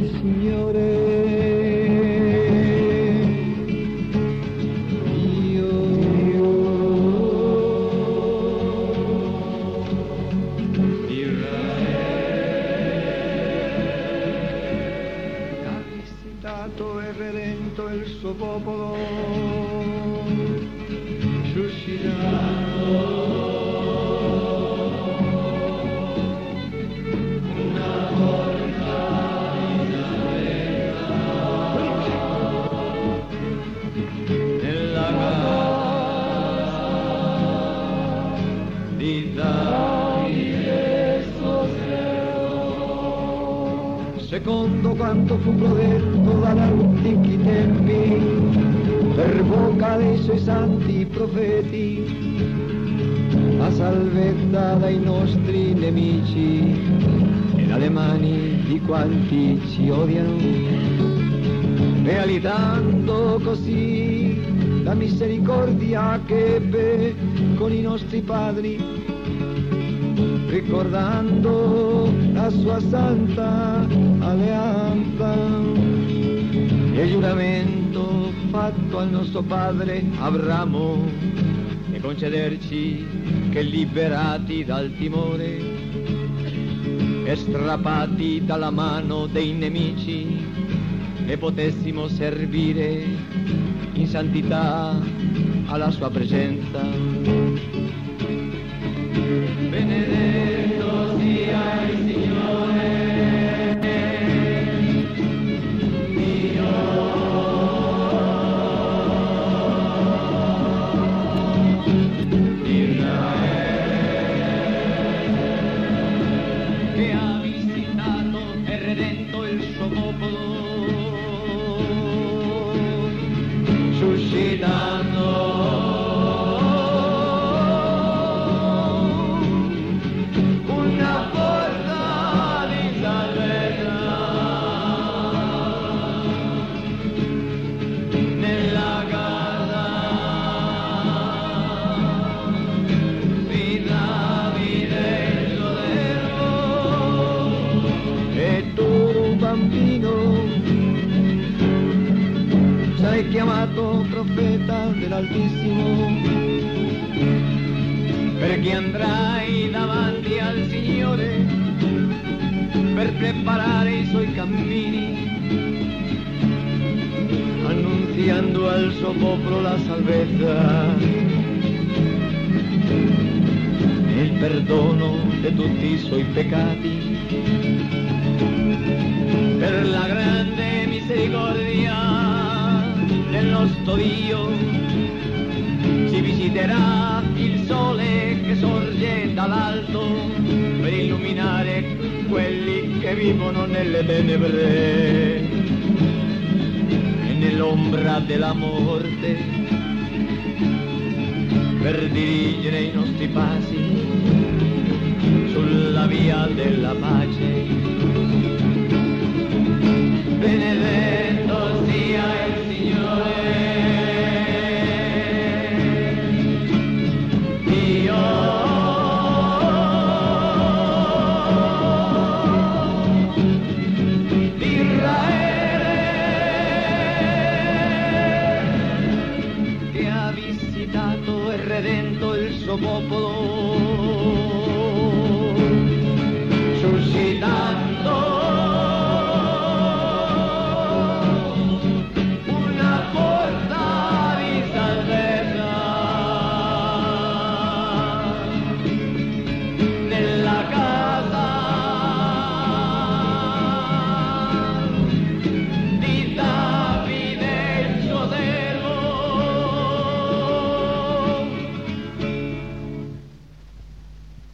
Signore. Il suo popolo suscitando una porta di salvezza nella casa di Davide suo servo, secondo quanto fu prodetto da antichi tempi per bocca dei suoi santi profeti, la salvezza dai nostri nemici e dalle mani di quanti ci odiano, realizzando così la misericordia che ebbe con i nostri padri, ricordando la sua santa alleanza e il giuramento fatto al nostro padre Abramo, e concederci che, liberati dal timore e strappati dalla mano dei nemici, ne potessimo servire in santità alla sua presenza. Benedetto sia il Signore, che ha visitato e redento il suo popolo, suscitando sei chiamato profeta dell'Altissimo, perché andrai davanti al Signore per preparare i suoi cammini, annunziando al suo popolo la salvezza e il perdono di tutti i suoi peccati, per la grande misericordia del nostro Dio ci visiterà il sole che sorge dall'alto per illuminare quelli che vivono nelle tenebre e nell'ombra della morte, per dirigere i nostri passi sulla via della pace.